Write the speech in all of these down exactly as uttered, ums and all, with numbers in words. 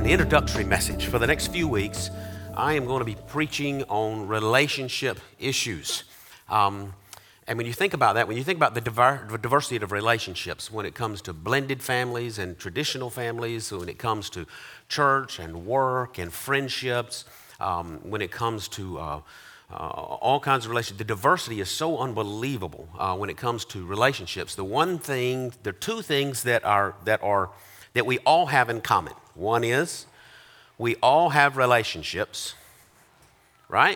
introductory message. For the next few weeks, I am going to be preaching on relationship issues. Um, and when you think about that, when you think about the diver- diversity of relationships, when it comes to blended families and traditional families, when it comes to church and work and friendships, um, when it comes to uh, uh, all kinds of relationships, the diversity is so unbelievable uh, when it comes to relationships. The one thing, there are two things that are that are that we all have in common. One is we all have relationships, right?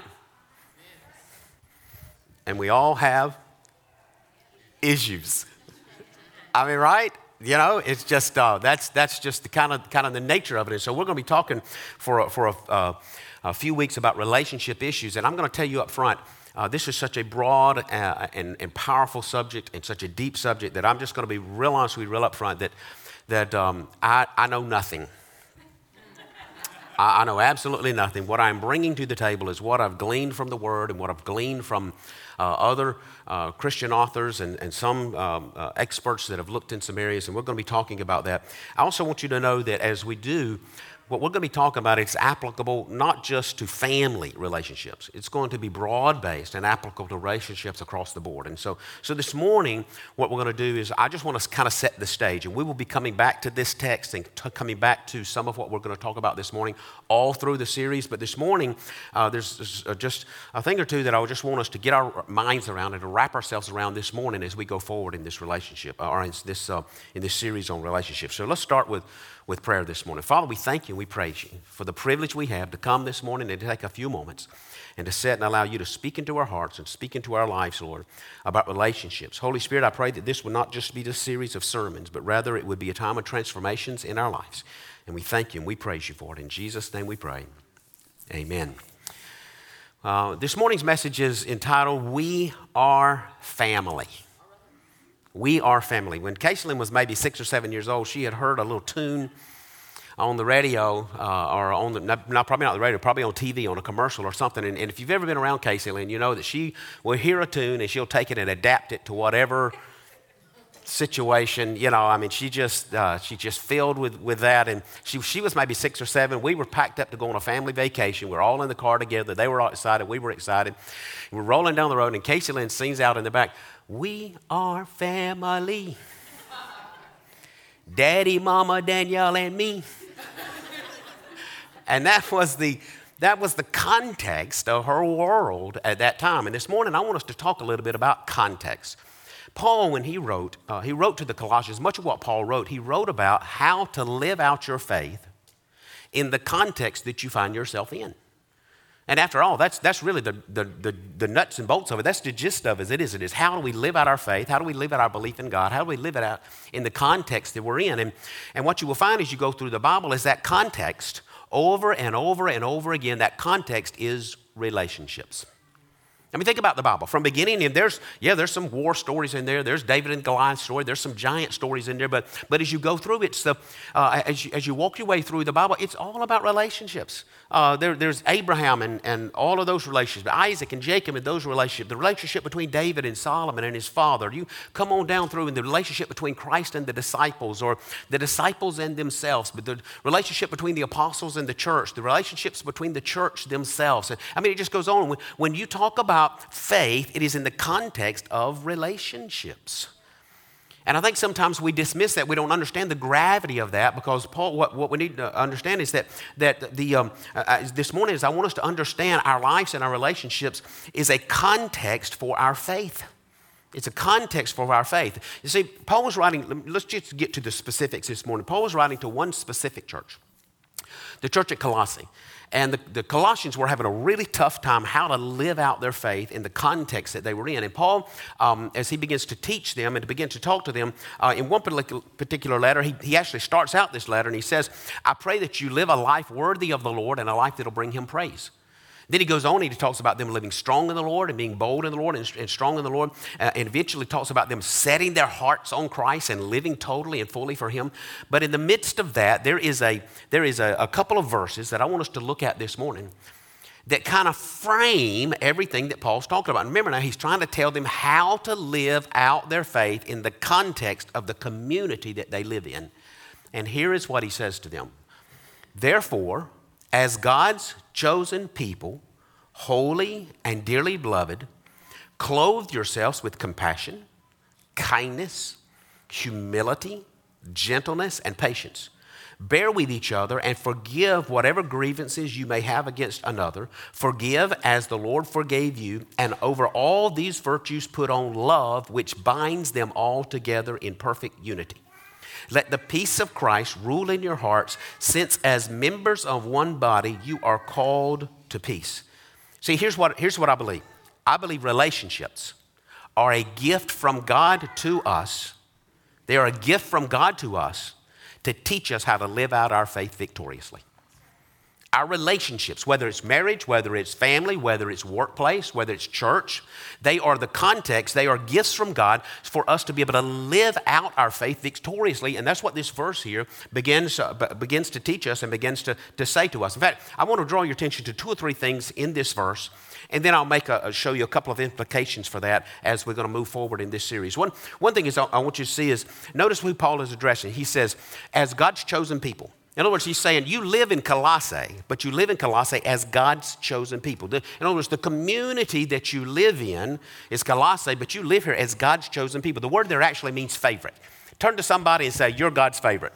And we all have issues. I mean, right? You know, it's just uh, that's that's just the kind of kind of the nature of it. And so we're going to be talking for a, for a, uh, a few weeks about relationship issues. And I'm going to tell you up front, uh, this is such a broad uh, and, and powerful subject and such a deep subject that I'm just going to be real honest with you, real up front that that um, I I know nothing. I know absolutely nothing. What I'm bringing to the table is what I've gleaned from the Word and what I've gleaned from uh, other uh, Christian authors and, and some um, uh, experts that have looked in some areas, and we're going to be talking about that. I also want you to know that as we do, what we're going to be talking about, it's applicable not just to family relationships. It's going to be broad-based and applicable to relationships across the board. And so, so this morning, what we're going to do is I just want to kind of set the stage. And we will be coming back to this text and t- coming back to some of what we're going to talk about this morning all through the series. But this morning, uh, there's, there's uh, just a thing or two that I just want us to get our minds around and to wrap ourselves around this morning as we go forward in this relationship, uh, or in this, uh, in this series on relationships. So let's start with with prayer this morning. Father, we thank you and we praise you for the privilege we have to come this morning and to take a few moments and to sit and allow you to speak into our hearts and speak into our lives, Lord, about relationships. Holy Spirit, I pray that this would not just be a series of sermons, but rather it would be a time of transformations in our lives. And we thank you and we praise you for it. In Jesus' name we pray. Amen. Uh, this morning's message is entitled, We Are Family. We are family. When Caitlin was maybe six or seven years old, she had heard a little tune on the radio, uh, or on the, not, not probably not the radio, probably on T V, on a commercial or something. And, and if you've ever been around Caitlin, you know that she will hear a tune and she'll take it and adapt it to whatever situation. You know, I mean, she just uh, she just filled with, with that. And she she was maybe six or seven. We were packed up to go on a family vacation. We're all in the car together. They were all excited. We were excited. We're rolling down the road, and Caitlin sings out in the back, "We are family. Daddy, Mama, Danielle, and me." And that was the that was the context of her world at that time. And this morning, I want us to talk a little bit about context. Paul, when he wrote, uh, he wrote to the Colossians, much of what Paul wrote, he wrote about how to live out your faith in the context that you find yourself in. And after all, that's that's really the, the, the, the nuts and bolts of it. That's the gist of it, it is. It is how do we live out our faith? How do we live out our belief in God? How do we live it out in the context that we're in? And, and what you will find as you go through the Bible is that context, over and over and over again, that context is relationships. I mean, think about the Bible. From beginning, and there's, yeah, there's some war stories in there. There's David and Goliath story. There's some giant stories in there. But but as you go through, it's the, uh, as, you, as you walk your way through the Bible, it's all about relationships. Uh, there, there's Abraham and, and all of those relationships. Isaac and Jacob and those relationships. The relationship between David and Solomon and his father. You come on down through in the relationship between Christ and the disciples, or the disciples and themselves. But the relationship between the apostles and the church. The relationships between the church themselves. And, I mean, it just goes on. When, when you talk about faith, it is in the context of relationships. And I think sometimes we dismiss that. We don't understand the gravity of that, because Paul, what, what we need to understand is that, that the, um, uh, this morning is I want us to understand our lives and our relationships is a context for our faith. It's a context for our faith. You see, Paul was writing, let's just get to the specifics this morning. Paul was writing to one specific church, the church at Colossae. And the, the Colossians were having a really tough time how to live out their faith in the context that they were in. And Paul, um, as he begins to teach them and to begin to talk to them, uh, in one particular letter, he, he actually starts out this letter and he says, "I pray that you live a life worthy of the Lord and a life that will bring him praise." Then he goes on and he talks about them living strong in the Lord and being bold in the Lord and, and strong in the Lord. Uh, and eventually talks about them setting their hearts on Christ and living totally and fully for him. But in the midst of that, there is a there is a, a couple of verses that I want us to look at this morning that kind of frame everything that Paul's talking about. And remember now, he's trying to tell them how to live out their faith in the context of the community that they live in. And here is what he says to them. Therefore, as God's chosen people, holy and dearly beloved, clothe yourselves with compassion, kindness, humility, gentleness, and patience. Bear with each other and forgive whatever grievances you may have against another. Forgive as the Lord forgave you, and over all these virtues put on love, which binds them all together in perfect unity. Let the peace of Christ rule in your hearts, since as members of one body you are called to peace. See, here's what, here's what I believe. I believe relationships are a gift from God to us. They are a gift from God to us to teach us how to live out our faith victoriously. Our relationships, whether it's marriage, whether it's family, whether it's workplace, whether it's church, they are the context, they are gifts from God for us to be able to live out our faith victoriously. And that's what this verse here begins, uh, begins to teach us and begins to, to say to us. In fact, I want to draw your attention to two or three things in this verse, and then I'll make a, show you a couple of implications for that as we're going to move forward in this series. One, one thing is I, I want you to see is, notice who Paul is addressing. He says, as God's chosen people. In other words, he's saying you live in Colossae, but you live in Colossae as God's chosen people. In other words, the community that you live in is Colossae, but you live here as God's chosen people. The word there actually means favorite. Turn to somebody and say, you're God's favorite.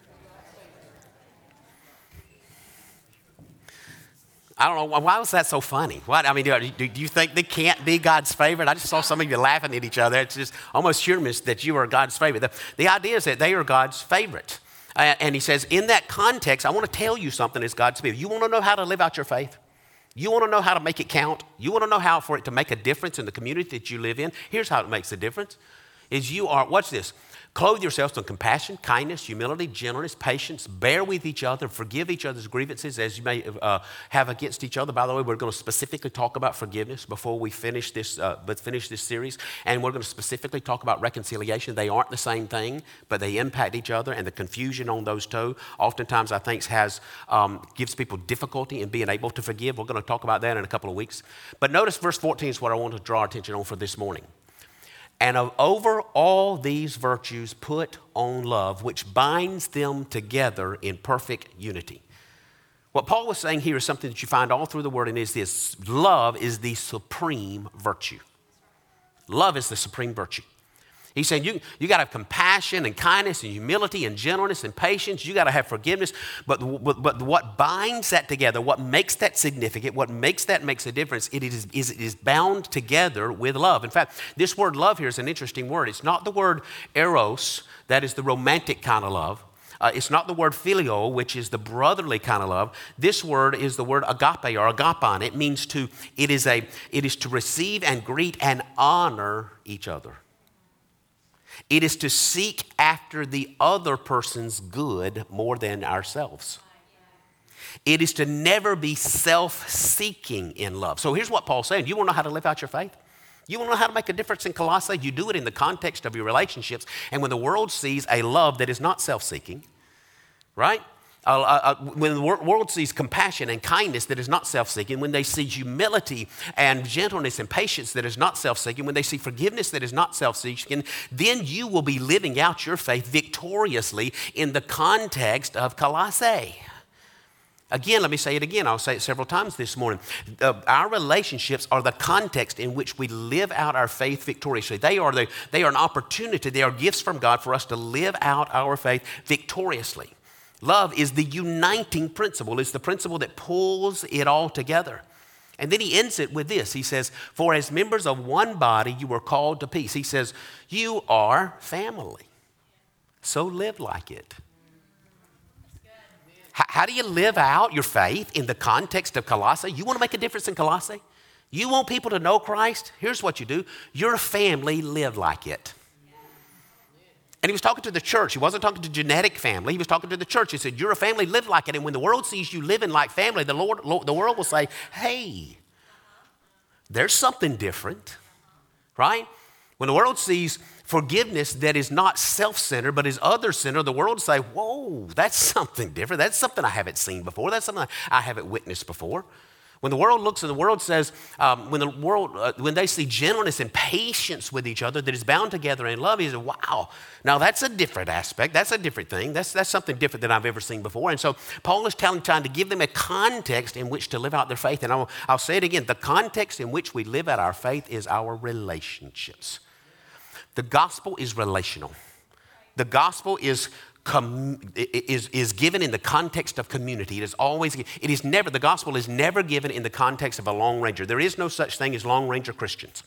I don't know, why was that so funny? What, I mean, do, do you think they can't be God's favorite? I just saw some of you laughing at each other. It's just almost humorous that you are God's favorite. The, the idea is that they are God's favorite. Uh, and he says, in that context, I want to tell you something as God's people. You want to know how to live out your faith? You want to know how to make it count? You want to know how for it to make a difference in the community that you live in? Here's how it makes a difference. Is you are, watch this, clothe yourselves in compassion, kindness, humility, gentleness, patience. Bear with each other, forgive each other's grievances as you may uh, have against each other. By the way, we're going to specifically talk about forgiveness before we finish this, uh, but finish this series. And we're going to specifically talk about reconciliation. They aren't the same thing, but they impact each other. And the confusion on those two oftentimes I think has, um, gives people difficulty in being able to forgive. We're going to talk about that in a couple of weeks. But notice verse fourteen is what I want to draw our attention on for this morning. And of over all these virtues put on love, which binds them together in perfect unity. What Paul was saying here is something that you find all through the word, and is this: love is the supreme virtue. Love is the supreme virtue. He's saying you, you got to have compassion and kindness and humility and gentleness and patience. You got to have forgiveness. But, but, but what binds that together, what makes that significant, what makes that makes a difference, it is, is, it is bound together with love. In fact, this word love here is an interesting word. It's not the word eros, that is the romantic kind of love. Uh, it's not the word phileo, which is the brotherly kind of love. This word is the word agape or agapon. It means to, it is a, it is to receive and greet and honor each other. It is to seek after the other person's good more than ourselves. It is to never be self-seeking in love. So here's what Paul's saying. You want to know how to live out your faith? You want to know how to make a difference in Colossae? You do it in the context of your relationships. And when the world sees a love that is not self-seeking, right? Uh, uh, when the world sees compassion and kindness that is not self-seeking, when they see humility and gentleness and patience that is not self-seeking, when they see forgiveness that is not self-seeking, then you will be living out your faith victoriously in the context of Colossae. Again, let me say it again. I'll say it several times this morning. Uh, our relationships are the context in which we live out our faith victoriously. They are, the, they are an opportunity. They are gifts from God for us to live out our faith victoriously. Love is the uniting principle. It's the principle that pulls it all together. And then he ends it with this. He says, for as members of one body, you were called to peace. He says, you are family. So live like it. How, how do you live out your faith in the context of Colossae? You want to make a difference in Colossae? You want people to know Christ? Here's what you do. Your family, live like it. And he was talking to the church. He wasn't talking to genetic family. He was talking to the church. He said, you're a family, live like it. And when the world sees you living like family, the, Lord, the world will say, hey, there's something different, right? When the world sees forgiveness that is not self-centered but is other-centered, the world will say, whoa, that's something different. That's something I haven't seen before. That's something I haven't witnessed before. When the world looks and the world says, um, when the world, uh, when they see gentleness and patience with each other that is bound together in love, he says, wow, now that's a different aspect. That's a different thing. That's, that's something different than I've ever seen before. And so Paul is telling, trying to give them a context in which to live out their faith. And I'll, I'll say it again, the context in which we live out our faith is our relationships. The gospel is relational. The gospel is Com, is, is given in the context of community. It is always, it is never, the gospel is never given in the context of a Lone Ranger. There is no such thing as Lone Ranger Christians.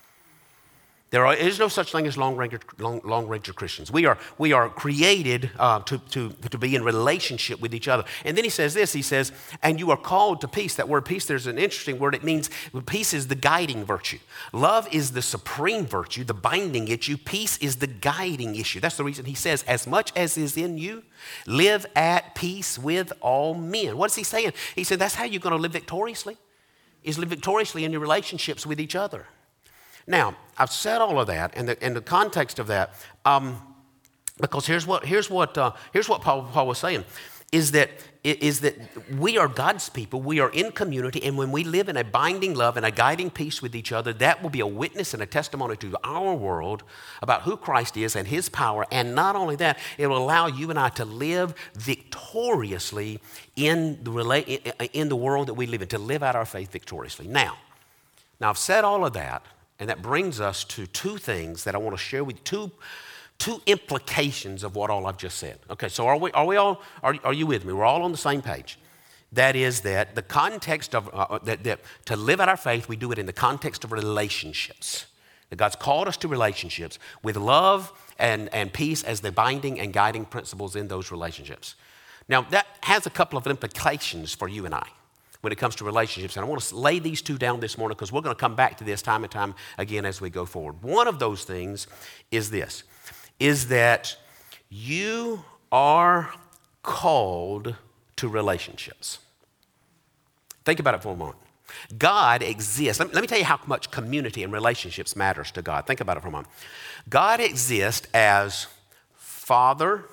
There are, is no such thing as Lone Ranger, long, long Ranger Christians. We are, we are created uh, to, to, to be in relationship with each other. And then he says this, he says, and you are called to peace. That word peace, there's an interesting word. It means peace is the guiding virtue. Love is the supreme virtue, the binding issue. Peace is the guiding issue. That's the reason he says, as much as is in you, live at peace with all men. What is he saying? He said, that's how you're going to live victoriously, is live victoriously in your relationships with each other. Now, I've said all of that in the, in the context of that, um, because here's what, here's what, uh, here's what Paul, Paul was saying, is that, is that we are God's people, we are in community, and when we live in a binding love and a guiding peace with each other, that will be a witness and a testimony to our world about who Christ is and his power. And not only that, it will allow you and I to live victoriously in the, rela- in the world that we live in, to live out our faith victoriously. Now, now I've said all of that. And that brings us to two things that I want to share with you, two, two implications of what all I've just said. Okay, so are we, are we all, are, are you with me? We're all on the same page. That is that the context of, uh, that, that to live out our faith, we do it in the context of relationships. That God's called us to relationships with love and, and peace as the binding and guiding principles in those relationships. Now, that has a couple of implications for you and I when it comes to relationships. And I want to lay these two down this morning because we're going to come back to this time and time again as we go forward. One of those things is this, is that you are called to relationships. Think about it for a moment. God exists. Let me, let me tell you how much community and relationships matters to God. Think about it for a moment. God exists as Father,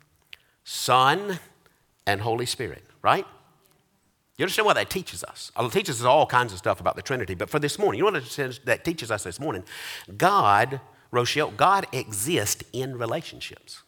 Son, and Holy Spirit, right? You understand what that teaches us? It teaches us all kinds of stuff about the Trinity. But for this morning, you know what that teaches us this morning? God, Rochelle, God exists in relationships.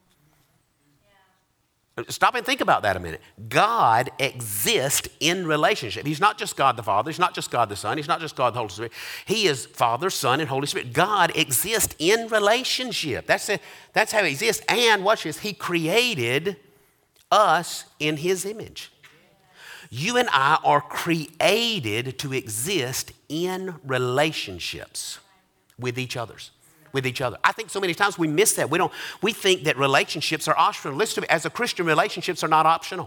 Yeah. Stop and think about that a minute. God exists in relationship. He's not just God the Father. He's not just God the Son. He's not just God the Holy Spirit. He is Father, Son, and Holy Spirit. God exists in relationship. That's, it. That's how he exists. And watch this. He created us in his image. You and I are created to exist in relationships with each others, with each other. I think so many times we miss that. We don't. We think that relationships are optional. Listen to me. As a Christian, relationships are not optional.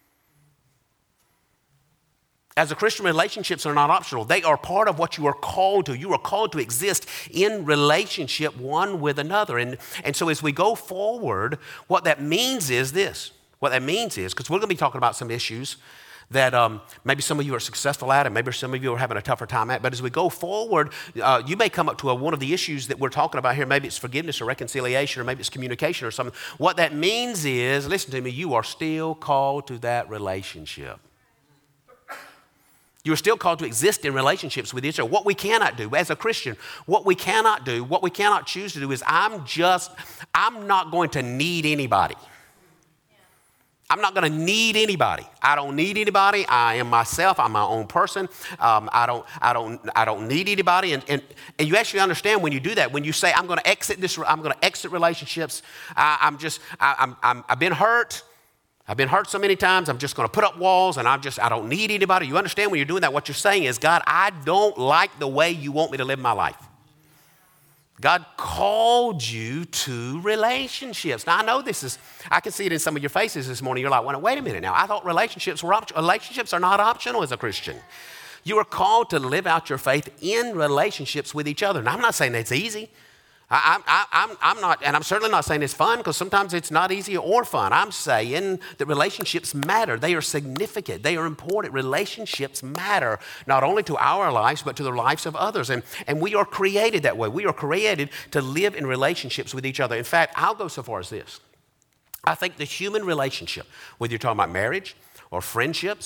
As a Christian, relationships are not optional. They are part of what you are called to. You are called to exist in relationship one with another. And, and so as we go forward, what that means is this. What that means is, because we're going to be talking about some issues that um, maybe some of you are successful at and maybe some of you are having a tougher time at. But as we go forward, uh, you may come up to a, one of the issues that we're talking about here. Maybe it's forgiveness or reconciliation or maybe it's communication or something. What that means is, listen to me, you are still called to that relationship. You are still called to exist in relationships with each other. What we cannot do as a Christian, what we cannot do, what we cannot choose to do is I'm just, I'm not going to need anybody. I'm not going to need anybody. I don't need anybody. I am myself. I'm my own person. Um, I don't. I don't. I don't need anybody. And, and and you actually understand when you do that. When you say, "I'm going to exit this. I'm going to exit relationships. I, I'm just. I, I'm, I'm. I've been hurt. I've been hurt so many times. I'm just going to put up walls, and I'm just. I don't need anybody." You understand when you're doing that? What you're saying is, God, I don't like the way you want me to live my life. God called you to relationships. Now, I know this is, I can see it in some of your faces this morning. You're like, well, wait a minute now. I thought relationships were optional. Relationships are not optional as a Christian. You are called to live out your faith in relationships with each other. Now, I'm not saying that's easy. I, I, I'm, I'm not, and I'm certainly not saying it's fun because sometimes it's not easy or fun. I'm saying that relationships matter. They are significant. They are important. Relationships matter not only to our lives, but to the lives of others. And, and we are created that way. We are created to live in relationships with each other. In fact, I'll go so far as this. I think the human relationship, whether you're talking about marriage or friendships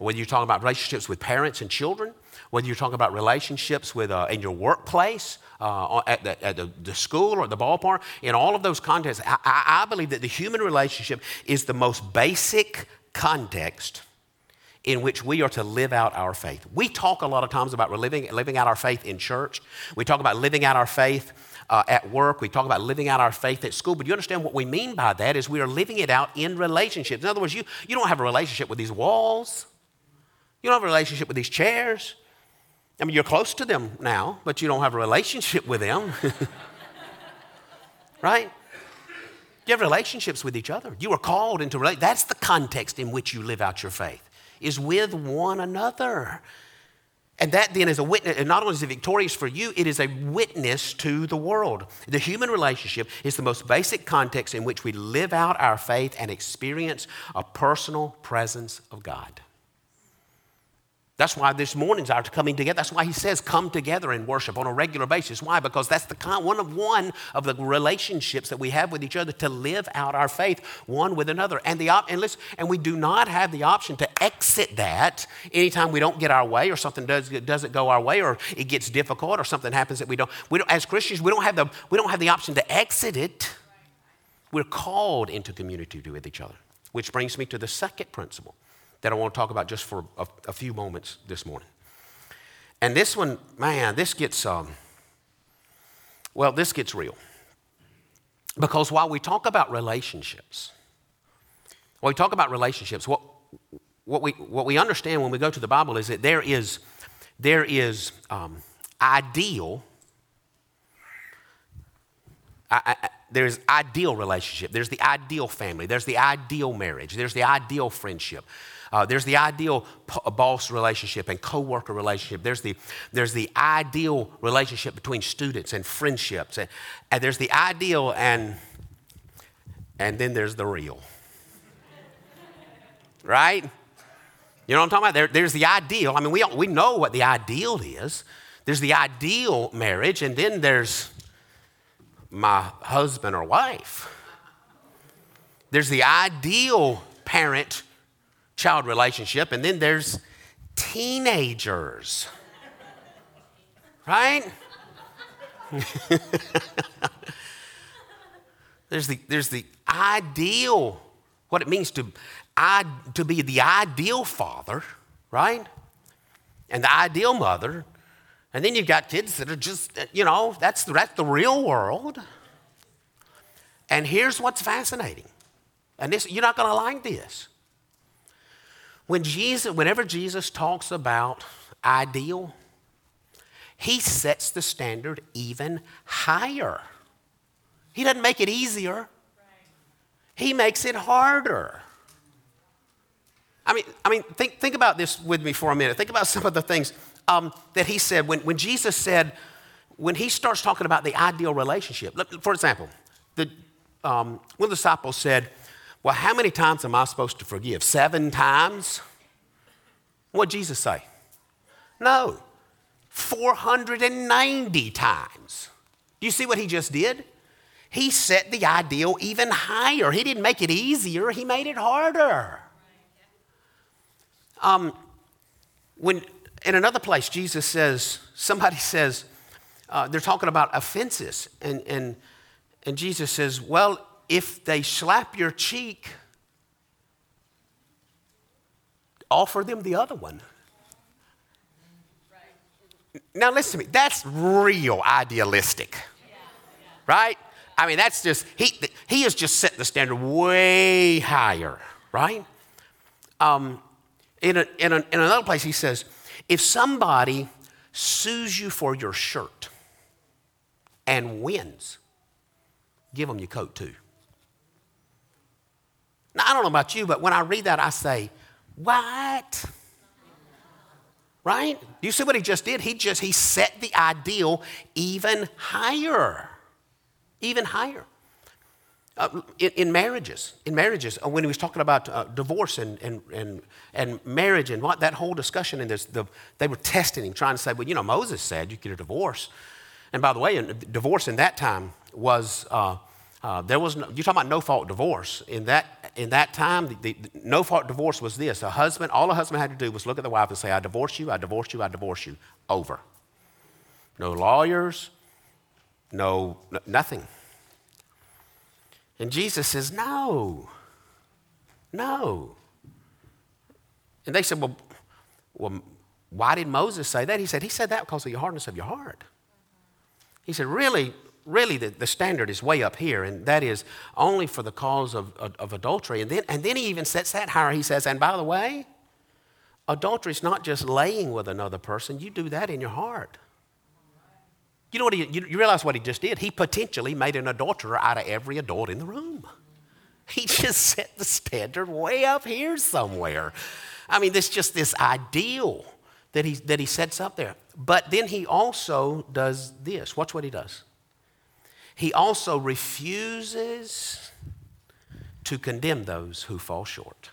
whether you're talking about relationships with parents and children, whether you're talking about relationships with uh, in your workplace, uh, at, the, at the, the school or the ballpark, in all of those contexts, I, I believe that the human relationship is the most basic context in which we are to live out our faith. We talk a lot of times about living, living out our faith in church. We talk about living out our faith uh, at work. We talk about living out our faith at school. But you understand what we mean by that is we are living it out in relationships. In other words, you, you don't have a relationship with these walls. You don't have a relationship with these chairs. I mean, you're close to them now, but you don't have a relationship with them. Right? You have relationships with each other. You are called into relationships. That's the context in which you live out your faith, is with one another. And that then is a witness, and not only is it victorious for you, it is a witness to the world. The human relationship is the most basic context in which we live out our faith and experience a personal presence of God. That's why this morning's our coming together. That's why he says come together and worship on a regular basis. Why? Because that's the kind, one of one of the relationships that we have with each other to live out our faith one with another. And the op- and listen, and we do not have the option to exit that anytime we don't get our way or something does doesn't go our way or it gets difficult or something happens that we don't. We don't as Christians we don't have the we don't have the option to exit it. We're called into community with each other, which brings me to the second principle that I want to talk about just for a, a few moments this morning. And this one, man, this gets, um, well, this gets real. Because while we talk about relationships, while we talk about relationships, what, what, we, what we understand when we go to the Bible is that there is, there is um, ideal, I, I, there's ideal relationship. There's the ideal family. There's the ideal marriage. There's the ideal friendship. Uh, there's the ideal boss relationship and coworker relationship. There's the, there's the ideal relationship between students and friendships. And, and there's the ideal and, and then there's the real. Right? You know what I'm talking about? There, there's the ideal. I mean, we, we know what the ideal is. There's the ideal marriage, and then there's my husband or wife. There's the ideal parent child relationship, and then there's teenagers, right? there's the there's the ideal, what it means to I, to be the ideal father, right? And the ideal mother, and then you've got kids that are just, you know, that's the, that's the real world. And here's what's fascinating, and this you're not going to like this. When Jesus, whenever Jesus talks about ideal, he sets the standard even higher. He doesn't make it easier. He makes it harder. I mean, I mean, think, think about this with me for a minute. Think about some of the things um, that he said when, when Jesus said, when he starts talking about the ideal relationship. For example, the, um, one of the disciples said, well, how many times am I supposed to forgive? Seven times? What did Jesus say? No, four hundred ninety times. Do you see what he just did? He set the ideal even higher. He didn't make it easier, he made it harder. Um, when in another place, Jesus says, somebody says, uh, they're talking about offenses, and, and, and Jesus says, well, if they slap your cheek, offer them the other one. Right. Now listen to me, that's real idealistic, yeah, yeah. Right? I mean, that's just, he, he has just set the standard way higher, right? Um, in, a, in, a, in another place he says, if somebody sues you for your shirt and wins, give them your coat too. Now, I don't know about you, but when I read that, I say, what? Right? Do you see what he just did? He just, he set the ideal even higher. Even higher. Uh, in, in marriages, in marriages, uh, when he was talking about uh, divorce and, and, and, and marriage and what that whole discussion, and this, the, they were testing him, trying to say, well, you know, Moses said you get a divorce. And by the way, a divorce in that time was, uh, Uh, there was no, you're talking about no-fault divorce. In that, in that time, the, the, the no-fault divorce was this. A husband, all a husband had to do was look at the wife and say, I divorce you, I divorce you, I divorce you. Over. No lawyers, no, no nothing. And Jesus says, no, no. And they said, well, well, why did Moses say that? He said, he said that because of your hardness of your heart. He said, really, really the, the standard is way up here, and that is only for the cause of, of, of adultery. And then, and then he even sets that higher. He says, and by the way, adultery is not just laying with another person. You do that in your heart. You know what he, you, you realize what he just did? He potentially made an adulterer out of every adult in the room. He just set the standard way up here somewhere. I mean, this just this ideal that he, that he sets up there. But then he also does this. Watch what he does. He also refuses to condemn those who fall short.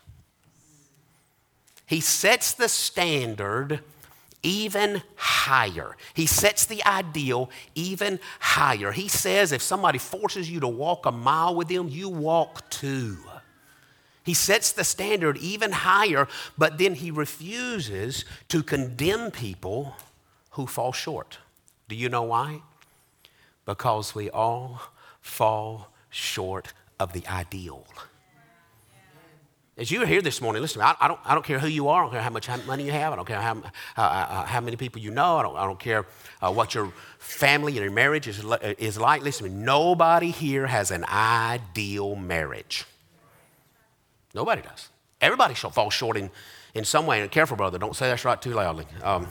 He sets the standard even higher. He sets the ideal even higher. He says if somebody forces you to walk a mile with them, you walk two. He sets the standard even higher, but then he refuses to condemn people who fall short. Do you know why? Because we all fall short of the ideal. As you're here this morning, listen to me, I, I, don't, I don't care who you are. I don't care how much money you have. I don't care how, uh, uh, how many people you know. I don't, I don't care uh, what your family and your marriage is, is like. Listen to me, nobody here has an ideal marriage. Nobody does. Everybody falls short in, in some way. And careful, brother, don't say that's right too loudly. Um,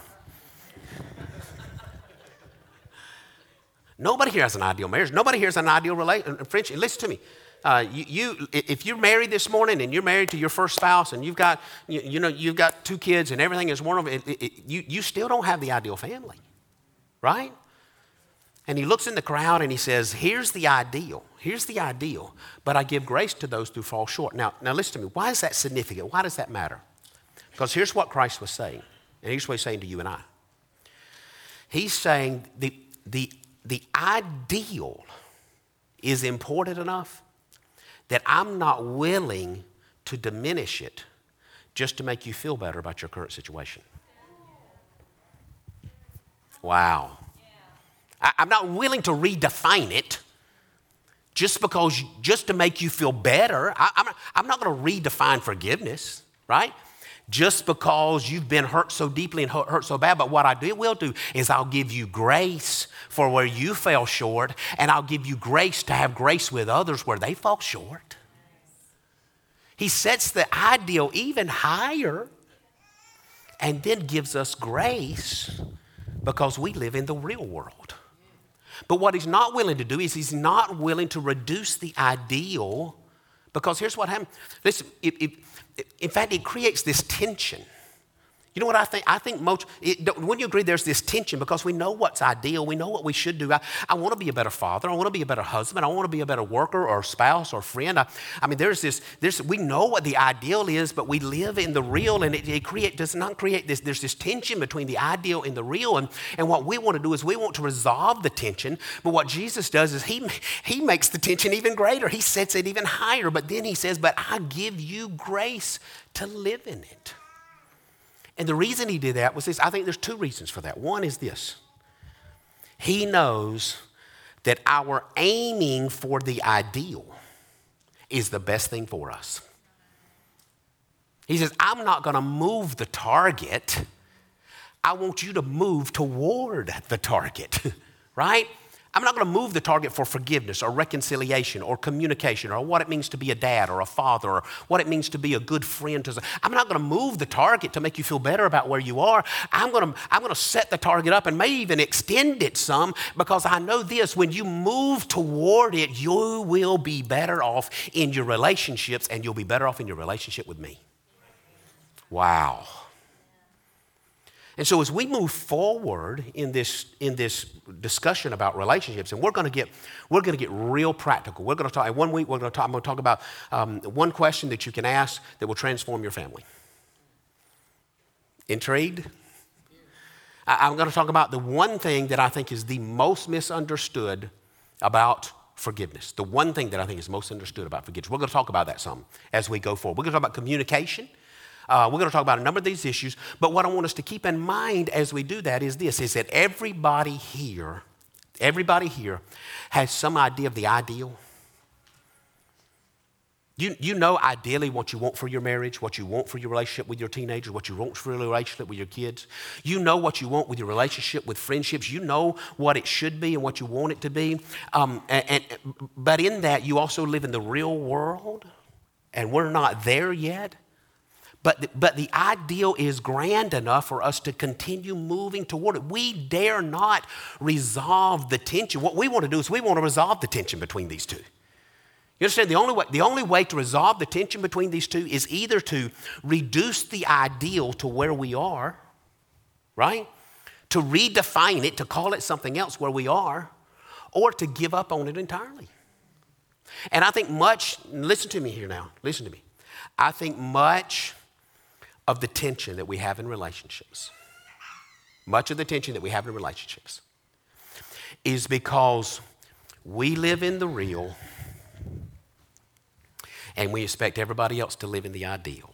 nobody here has an ideal marriage. Nobody here has an ideal relationship. Friendship. Listen to me. Uh, you, you, if you're married this morning and you're married to your first spouse and you've got, you, you know, you've got two kids and everything is wonderful, it, it, it, you, you still don't have the ideal family, right? And he looks in the crowd and he says, here's the ideal. Here's the ideal. But I give grace to those who fall short. Now, now listen to me. Why is that significant? Why does that matter? Because here's what Christ was saying. And here's what he's saying to you and I. He's saying the, the, the ideal is important enough that I'm not willing to diminish it just to make you feel better about your current situation. Wow. I, I'm not willing to redefine it just because, just to make you feel better. I, I'm, I'm not going to redefine forgiveness, right? Just because you've been hurt so deeply and hurt so bad. But what I do, will do is I'll give you grace for where you fell short, and I'll give you grace to have grace with others where they fall short. He sets the ideal even higher and then gives us grace because we live in the real world. But what he's not willing to do is he's not willing to reduce the ideal, because here's what happens. Listen, it, it, it, in fact, it creates this tension. You know what I think? I think most, it, wouldn't you agree there's this tension because we know what's ideal. We know what we should do. I, I want to be a better father. I want to be a better husband. I want to be a better worker or spouse or friend. I, I mean, there's this, there's, we know what the ideal is, but we live in the real, and it, it create, does not create this, there's this tension between the ideal and the real. And, and what we want to do is we want to resolve the tension. But what Jesus does is he, he makes the tension even greater. He sets it even higher. But then he says, but I give you grace to live in it. And the reason he did that was this. I think there's two reasons for that. One is this. He knows that our aiming for the ideal is the best thing for us. He says, I'm not going to move the target. I want you to move toward the target, right? I'm not going to move the target for forgiveness or reconciliation or communication or what it means to be a dad or a father or what it means to be a good friend to. I'm not going to move the target to make you feel better about where you are. I'm going to, I'm going to set the target up and may even extend it some, because I know this: when you move toward it, you will be better off in your relationships, and you'll be better off in your relationship with me. Wow. And so as we move forward in this, in this discussion about relationships, and we're going to get, we're going to get real practical. We're going to talk, one week we're going to talk, I'm going to talk about um, one question that you can ask that will transform your family. Intrigued? I, I'm going to talk about the one thing that I think is the most misunderstood about forgiveness. The one thing that I think is most understood about forgiveness. We're going to talk about that some as we go forward. We're going to talk about communication. Uh, we're going to talk about a number of these issues. But what I want us to keep in mind as we do that is this, is that everybody here, everybody here has some idea of the ideal. You, you know ideally what you want for your marriage, what you want for your relationship with your teenagers, what you want for your relationship with your kids. You know what you want with your relationship with friendships. You know what it should be and what you want it to be. Um, and, and, but in that, you also live in the real world, and we're not there yet. But the, but the ideal is grand enough for us to continue moving toward it. We dare not resolve the tension. What we want to do is we want to resolve the tension between these two. You understand? The only way, the only way to resolve the tension between these two is either to reduce the ideal to where we are, right? To redefine it, to call it something else where we are, or to give up on it entirely. And I think much, listen to me here now, listen to me. I think much of the tension that we have in relationships, much of the tension that we have in relationships is because we live in the real and we expect everybody else to live in the ideal.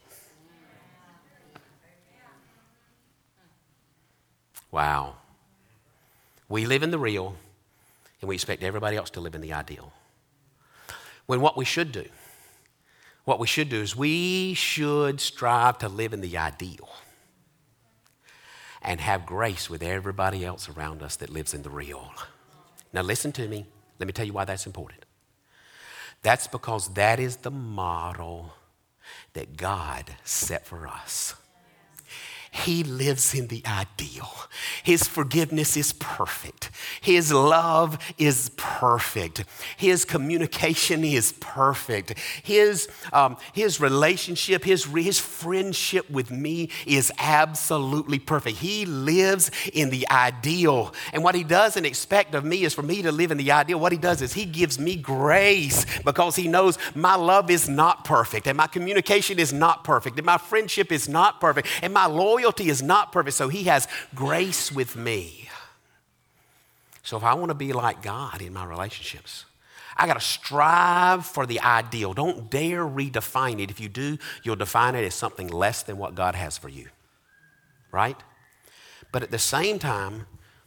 Wow. We live in the real, and we expect everybody else to live in the ideal. When what we should do, what we should do is we should strive to live in the ideal and have grace with everybody else around us that lives in the real. Now listen to me. Let me tell you why that's important. That's because that is the model that God set for us. He lives in the ideal. His forgiveness is perfect. His love is perfect. His communication is perfect. His, um, his relationship, his, his friendship with me is absolutely perfect. He lives in the ideal. And what he doesn't expect of me is for me to live in the ideal. What he does is he gives me grace because he knows my love is not perfect and my communication is not perfect and my friendship is not perfect and my loyalty is not perfect, so he has grace with me. So if I want to be like God in my relationships, I got to strive for the ideal. Don't dare redefine it. If you do, you'll define it as something less than what God has for you, right? But at the same time,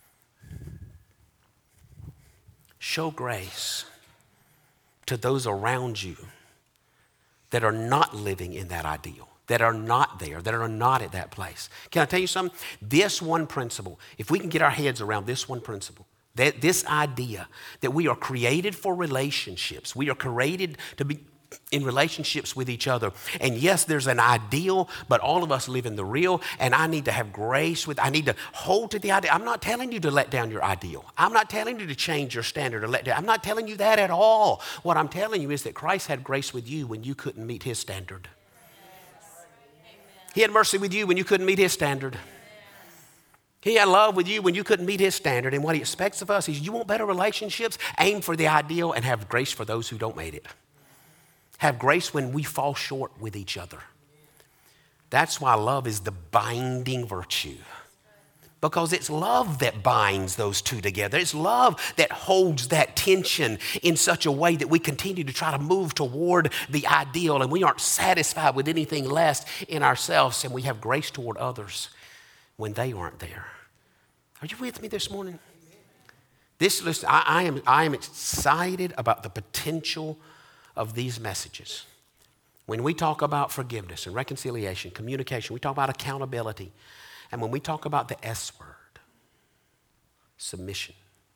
show grace to those around you that are not living in that ideal, that are not there, that are not at that place. Can I tell you something? This one principle, if we can get our heads around this one principle, that this idea that we are created for relationships, we are created to be in relationships with each other. And yes, there's an ideal, but all of us live in the real, and I need to have grace with, I need to hold to the ideal. I'm not telling you to let down your ideal. I'm not telling you to change your standard or let down. I'm not telling you that at all. What I'm telling you is that Christ had grace with you when you couldn't meet his standard. He had mercy with you when you couldn't meet his standard. He had love with you when you couldn't meet his standard. And what he expects of us is you want better relationships, aim for the ideal and have grace for those who don't make it. Have grace when we fall short with each other. That's why love is the binding virtue. Because it's love that binds those two together. It's love that holds that tension in such a way that we continue to try to move toward the ideal and we aren't satisfied with anything less in ourselves, and we have grace toward others when they aren't there. Are you with me this morning? This, listen, I, I am, I am excited about the potential of these messages. When we talk about forgiveness and reconciliation, communication, we talk about accountability. And when we talk about the S word, submission,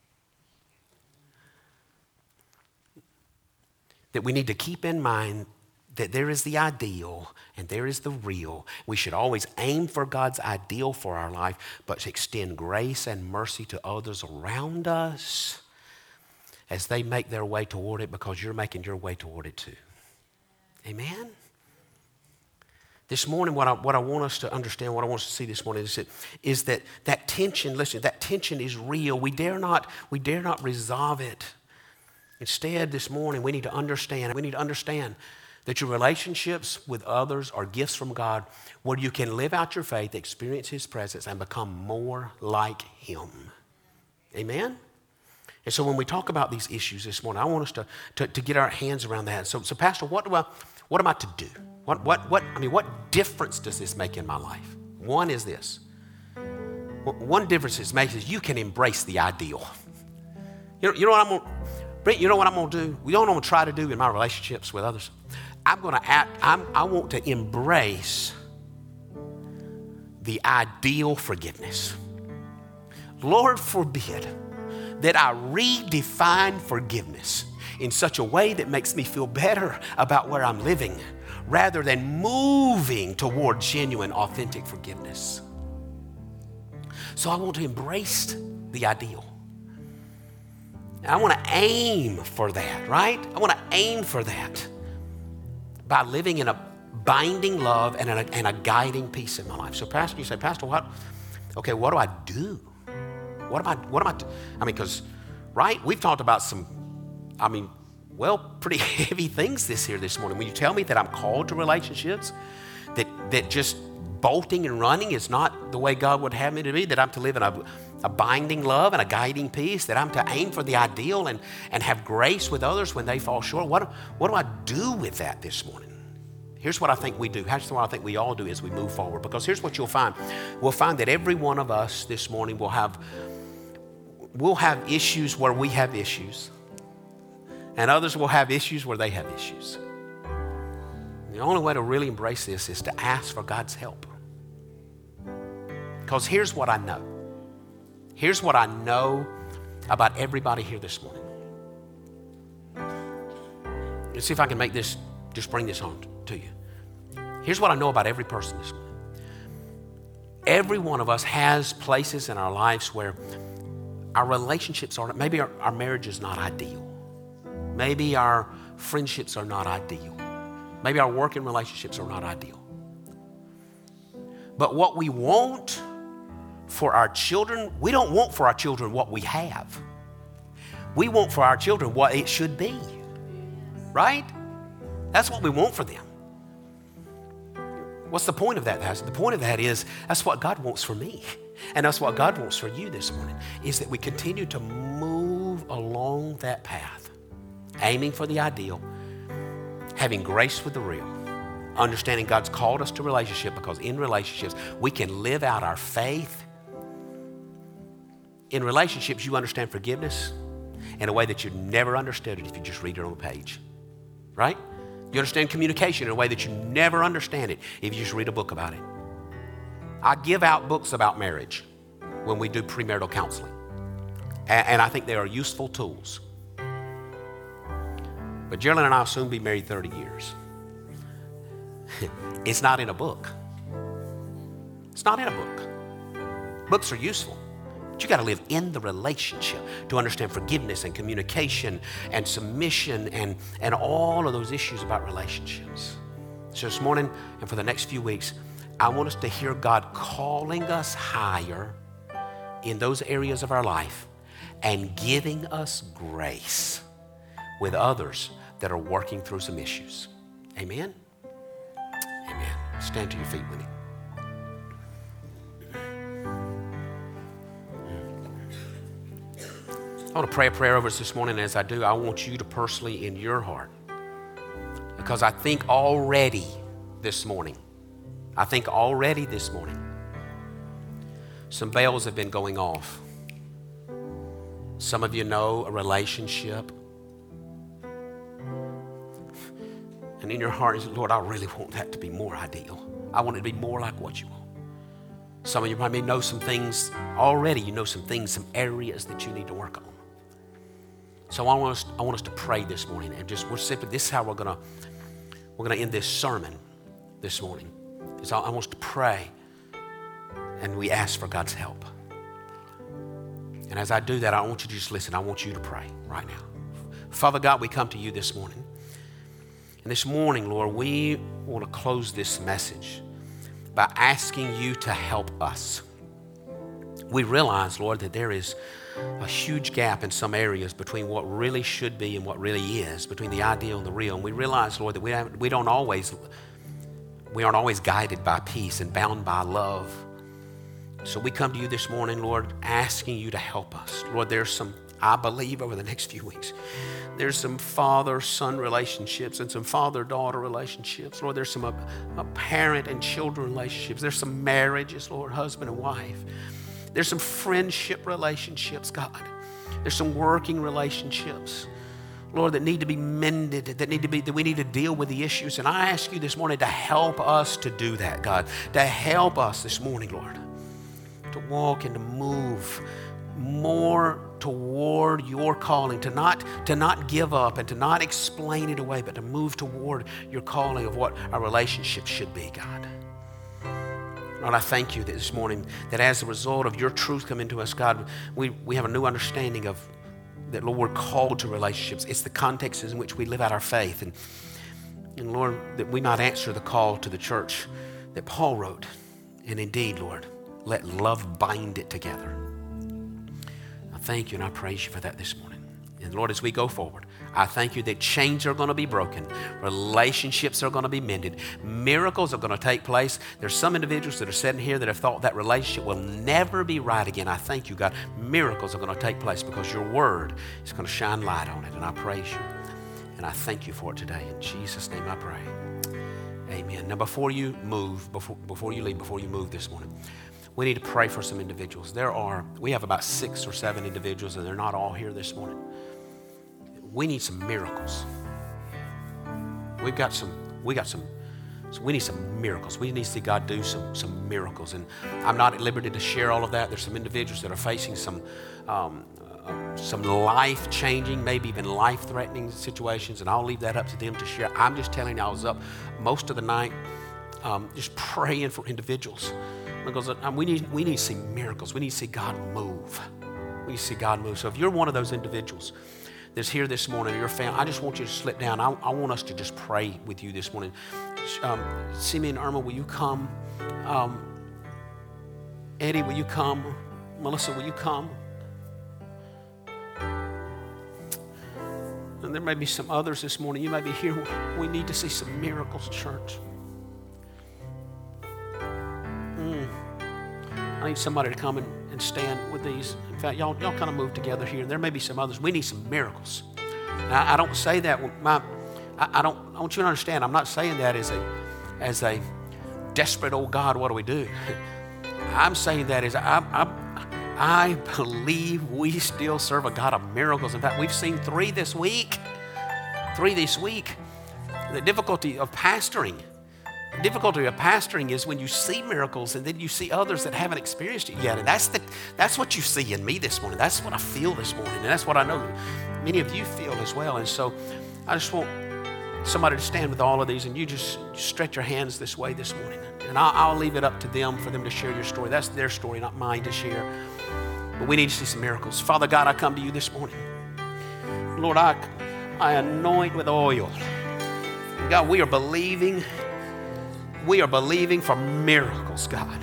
that we need to keep in mind that there is the ideal and there is the real. We should always aim for God's ideal for our life, but extend grace and mercy to others around us as they make their way toward it, because you're making your way toward it too. Amen? This morning, what I, what I want us to understand, what I want us to see this morning is that, is that that tension, listen, that tension is real. We dare not, we dare not resolve it. Instead, this morning, we need to understand, we need to understand that your relationships with others are gifts from God where you can live out your faith, experience his presence, and become more like him. Amen? And so when we talk about these issues this morning, I want us to, to, to get our hands around that. So, so Pastor, what do I, what am I to do? What, what, what, I mean, what difference does this make in my life? One is this. One difference it makes is you can embrace the ideal. You know, you know what I'm going to, Brent, you know what I'm going to do? You know what I'm going to try to do in my relationships with others? I'm going to act, I'm, I want to embrace the ideal forgiveness. Lord forbid that I redefine forgiveness in such a way that makes me feel better about where I'm living rather than moving toward genuine, authentic forgiveness. So I want to embrace the ideal. I want to aim for that, right? I want to aim for that by living in a binding love and a, and a guiding peace in my life. So, Pastor, you say, Pastor, what? Okay, what do I do? What am I, what am I, I mean, because, right, we've talked about some, I mean, well, pretty heavy things this here this morning. When you tell me that I'm called to relationships, that, that just bolting and running is not the way God would have me to be, that I'm to live in a, a binding love and a guiding peace, that I'm to aim for the ideal and, and have grace with others when they fall short. What, what do I do with that this morning? Here's what I think we do. Here's what I think we all do as we move forward. Because here's what you'll find. We'll find that every one of us this morning will have We'll have issues where we have issues, and others will have issues where they have issues. The only way to really embrace this is to ask for God's help. Because here's what I know. Here's what I know about everybody here this morning. Let's see if I can make this, just bring this home to you. Here's what I know about every person this morning. Every one of us has places in our lives where our relationships are, maybe our, our marriage is not ideal. Maybe our friendships are not ideal. Maybe our working relationships are not ideal. But what we want for our children, we don't want for our children what we have. We want for our children what it should be. Right? That's what we want for them. What's the point of that, Pastor? The point of that is that's what God wants for me. And that's what God wants for you this morning, is that we continue to move along that path, aiming for the ideal, having grace with the real, understanding God's called us to relationship, because in relationships, we can live out our faith. In relationships, you understand forgiveness in a way that you never understood it if you just read it on a page, right? You understand communication in a way that you never understand it if you just read a book about it. I give out books about marriage when we do premarital counseling, and, and I think they are useful tools. But Geraldine and I will soon be married thirty years. It's not in a book. It's not in a book. Books are useful, but you got to live in the relationship to understand forgiveness and communication and submission and, and all of those issues about relationships. So this morning and for the next few weeks, I want us to hear God calling us higher in those areas of our life and giving us grace with others that are working through some issues. Amen? Amen. Stand to your feet with me. I want to pray a prayer over us this morning. And as I do, I want you to personally in your heart, because I think already this morning, I think already this morning, some bells have been going off. Some of you know a relationship, and in your heart, you say, Lord, I really want that to be more ideal. I want it to be more like what you want. Some of you probably know some things already. You know some things, some areas that you need to work on. So I want us, I want us to pray this morning, and just we're simply, this is how we're gonna we're gonna end this sermon this morning. Is I want us to pray, and we ask for God's help. And as I do that, I want you to just listen. I want you to pray right now. Father God, we come to you this morning. And this morning, Lord, we want to close this message by asking you to help us. We realize, Lord, that there is a huge gap in some areas between what really should be and what really is, between the ideal and the real. And we realize, Lord, that we haven't, we don't always, we aren't always guided by peace and bound by love. So we come to you this morning, Lord, asking you to help us. Lord, there's some I believe over the next few weeks. There's some father-son relationships and some father-daughter relationships. Lord, there's some uh, uh, parent and children relationships. There's some marriages, Lord, husband and wife. There's some friendship relationships, God. There's some working relationships, Lord, that need to be mended, that need to be, that we need to deal with the issues. And I ask you this morning to help us to do that, God, to help us this morning, Lord, to walk and to move more toward your calling, to not, to not give up and to not explain it away, but to move toward your calling of what our relationship should be, God. Lord, I thank you this morning that as a result of your truth come into us, God, we, we have a new understanding of that, Lord, we're called to relationships. It's the context in which we live out our faith. And, and Lord, that we might answer the call to the church that Paul wrote. And indeed, Lord, let love bind it together. I thank you and I praise you for that this morning. And Lord, as we go forward, I thank you that chains are going to be broken. Relationships are going to be mended. Miracles are going to take place. There's some individuals that are sitting here that have thought that relationship will never be right again. I thank you, God. Miracles are going to take place because your word is going to shine light on it. And I praise you. And I thank you for it today. In Jesus' name I pray. Amen. Now, before you move, before, before you leave, before you move this morning, we need to pray for some individuals. There are, we have about six or seven individuals, and they're not all here this morning. We need some miracles. We've got some, we got some, so we need some miracles. We need to see God do some, some miracles. And I'm not at liberty to share all of that. There's some individuals that are facing some, um, uh, some life-changing, maybe even life-threatening situations, and I'll leave that up to them to share. I'm just telling you, I was up most of the night um, just praying for individuals. Because um, we need, we need to see miracles. We need to see God move. We need to see God move. So if you're one of those individuals that's here this morning, your family, I just want you to slip down. I, I want us to just pray with you this morning. Um, Simeon, Irma, will you come? Um, Eddie, will you come? Melissa, will you come? And there may be some others this morning. You may be here. We need to see some miracles, church. Mm. I need somebody to come and, and stand with these. In fact, y'all, y'all kind of move together here. And there may be some others. We need some miracles. Now, I don't say that. With my, I, I don't. I want you to understand. I'm not saying that as a, as a desperate old God. What do we do? I'm saying that as I, I, I believe we still serve a God of miracles. In fact, we've seen three this week. Three this week. The difficulty of pastoring. The difficulty of pastoring is when you see miracles and then you see others that haven't experienced it yet. And that's the that's what you see in me this morning. That's what I feel this morning. And that's what I know many of you feel as well. And so I just want somebody to stand with all of these, and you just stretch your hands this way this morning. And I'll, I'll leave it up to them for them to share your story. That's their story, not mine to share. But we need to see some miracles. Father God, I come to you this morning. Lord, I, I anoint with oil. God, we are believing We are believing for miracles, God.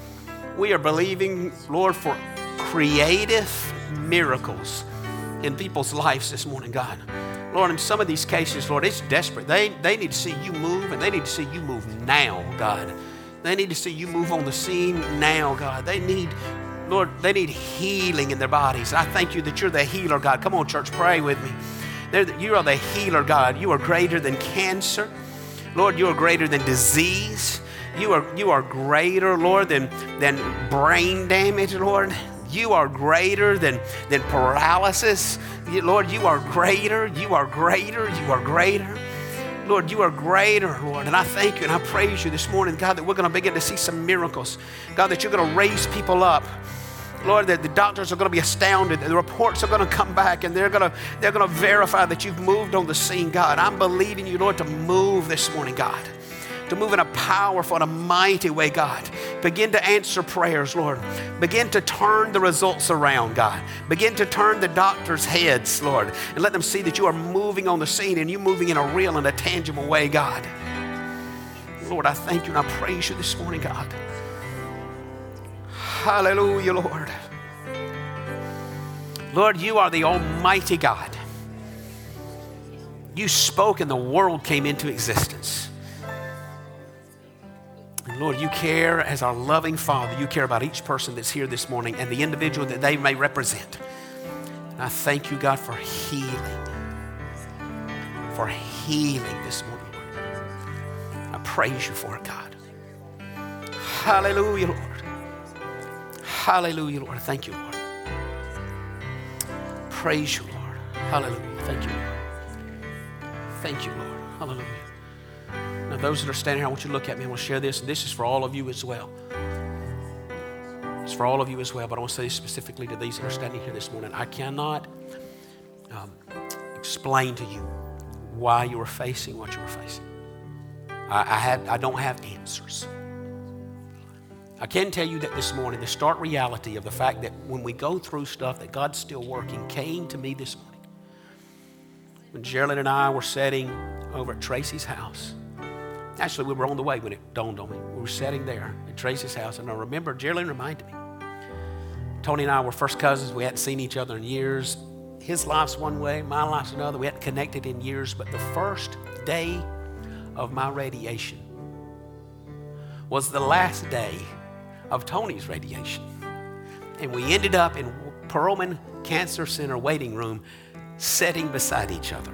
We are believing, Lord, for creative miracles in people's lives this morning, God. Lord, in some of these cases, Lord, it's desperate. They, they need to see you move, and they need to see you move now, God. They need to see you move on the scene now, God. They need, Lord, they need healing in their bodies. I thank you that you're the healer, God. Come on, church, pray with me. They're, you are the healer, God. You are greater than cancer. Lord, you are greater than disease. You are, you are greater, Lord, than, than brain damage, Lord. You are greater than, than paralysis. You, Lord, you are greater. You are greater. You are greater. Lord, you are greater, Lord. And I thank you and I praise you this morning, God, that we're going to begin to see some miracles. God, that you're going to raise people up. Lord, that the doctors are going to be astounded. The reports are going to come back, and they're going to, they're going to verify that you've moved on the scene, God. I'm believing you, Lord, to move this morning, God. To move in a powerful and a mighty way, God. Begin to answer prayers, Lord. Begin to turn the results around, God. Begin to turn the doctors' heads, Lord, and let them see that you are moving on the scene and you moving in a real and a tangible way, God. Lord, I thank you and I praise you this morning, God. Hallelujah, Lord. Lord, you are the Almighty God. You spoke and the world came into existence. And Lord, you care as our loving Father. You care about each person that's here this morning and the individual that they may represent. And I thank you, God, for healing. For healing this morning, Lord. I praise you for it, God. Hallelujah, Lord. Hallelujah, Lord. Thank you, Lord. Praise you, Lord. Hallelujah. Thank you, Lord. Thank you, Lord. Hallelujah. Now, those that are standing here, I want you to look at me. I want to share this, and this is for all of you as well. It's for all of you as well, but I want to say specifically to these that are standing here this morning. I cannot um, explain to you why you are facing what you are facing. I, I, have, I don't have answers. I can tell you that this morning, the stark reality of the fact that when we go through stuff, that God's still working came to me this morning. When Geraldine and I were sitting over at Tracy's house, actually we were on the way when it dawned on me. We were sitting there at Tracy's house, and I remember Geraldine reminded me. Tony and I were first cousins. We hadn't seen each other in years. His life's one way, my life's another. We hadn't connected in years, but the first day of my radiation was the last day of Tony's radiation. And we ended up in Perlman Cancer Center waiting room, sitting beside each other.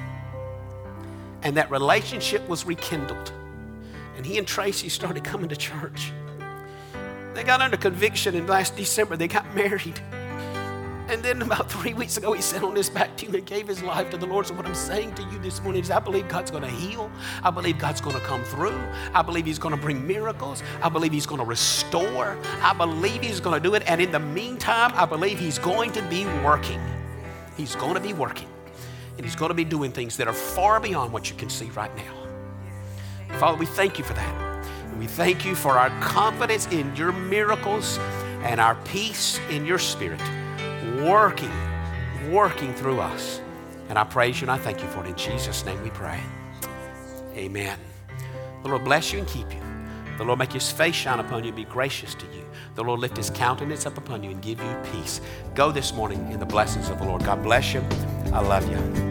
And that relationship was rekindled. And he and Tracy started coming to church. They got under conviction, and last December they got married. And then about three weeks ago, he sat on this back pew and gave his life to the Lord. So what I'm saying to you this morning is I believe God's going to heal. I believe God's going to come through. I believe he's going to bring miracles. I believe he's going to restore. I believe he's going to do it. And in the meantime, I believe he's going to be working. He's going to be working. And he's going to be doing things that are far beyond what you can see right now. Father, we thank you for that. And we thank you for our confidence in your miracles and our peace in your spirit. Working, working through us. And I praise you and I thank you for it. In Jesus' name we pray. Amen. The Lord bless you and keep you. The Lord make his face shine upon you and be gracious to you. The Lord lift his countenance up upon you and give you peace. Go this morning in the blessings of the Lord. God bless you. I love you.